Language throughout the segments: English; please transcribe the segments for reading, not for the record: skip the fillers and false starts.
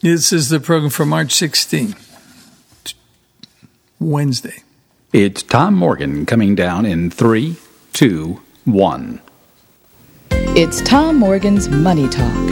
This is the program for March 16th, Wednesday. It's Tom Morgan coming down in 3, 2, 1. It's Tom Morgan's Money Talk.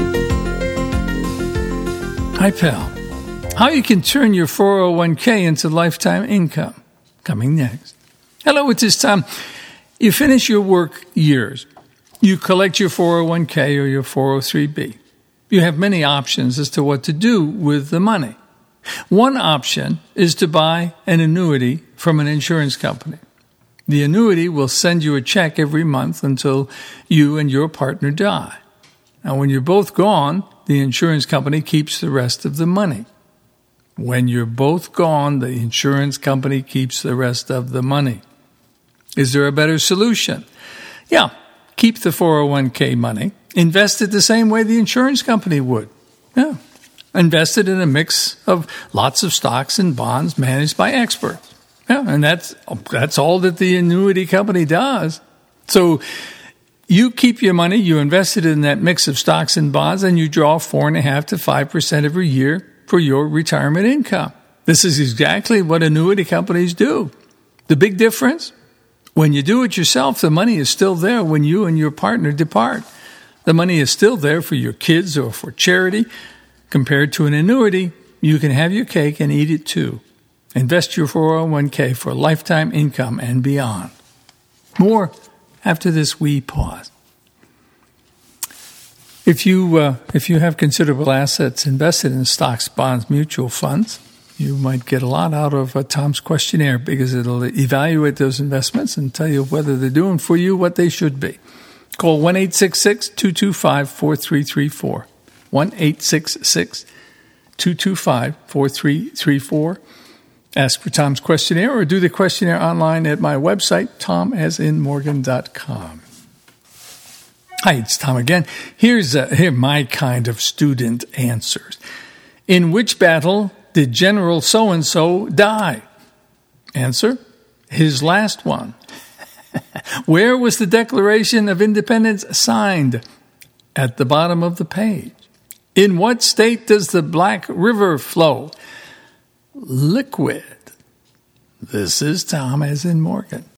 Hi, pal. How you can turn your 401k into lifetime income. Coming next. Hello, it is Tom. You finish your work years. You collect your 401k or your 403b. You have many options as to what to do with the money. One option is to buy an annuity from an insurance company. The annuity will send you a check every month until you and your partner die. Now, when you're both gone, the insurance company keeps the rest of the money. When you're both gone, the insurance company keeps the rest of the money. Is there a better solution? Yeah, keep the 401k money. Invest it the same way the insurance company would. Yeah. Invest it in a mix of lots of stocks and bonds managed by experts. Yeah, and that's all that the annuity company does. So you keep your money, you invest it in that mix of stocks and bonds, and you draw 4.5% to 5% every year for your retirement income. This is exactly what annuity companies do. The big difference? When you do it yourself, the money is still there when you and your partner depart. The money is still there for your kids or for charity. Compared to an annuity, you can have your cake and eat it too. Invest your 401k for lifetime income and beyond. More after this wee pause. If you have considerable assets invested in stocks, bonds, mutual funds, you might get a lot out of Tom's questionnaire because it'll evaluate those investments and tell you whether they're doing for you what they should be. Call 1-866-225-4334. 1-866-225-4334. Ask for Tom's questionnaire or do the questionnaire online at my website, tomasinmorgan.com. Hi, it's Tom again. Here my kind of student answers. In which battle did General so-and-so die? Answer, his last one. Where was the Declaration of Independence signed? At the bottom of the page. In what state does the Black River flow? Liquid. This is Tom as in Morgan.